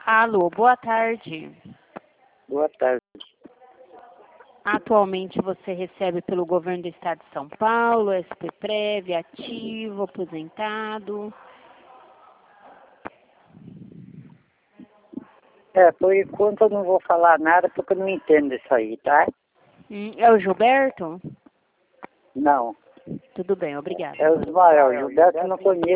Alô, boa tarde. Boa tarde. Atualmente você recebe pelo governo do estado de São Paulo, SPPrev, ativo, aposentado? Por enquanto eu não vou falar nada porque eu não entendo isso aí, tá? É o Gilberto? Não. Tudo bem, obrigada. É o Ismael. Gilberto eu não conheço.